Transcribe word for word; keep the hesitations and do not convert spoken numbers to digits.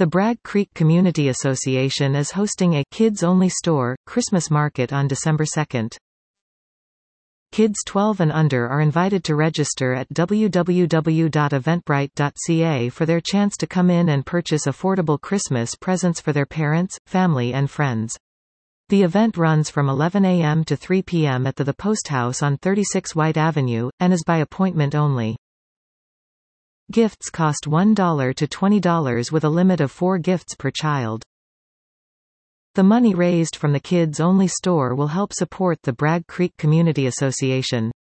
The Bragg Creek Community Association is hosting a Kids-Only Store Christmas market on December second. Kids twelve and under are invited to register at w w w dot eventbrite dot c a for their chance to come in and purchase affordable Christmas presents for their parents, family and friends. The event runs from eleven a m to three p m at the The Post House on thirty-six White Avenue, and is by appointment only. Gifts cost one dollar to twenty dollars with a limit of four gifts per child. The money raised from the Kids Only Store will help support the Bragg Creek Community Association.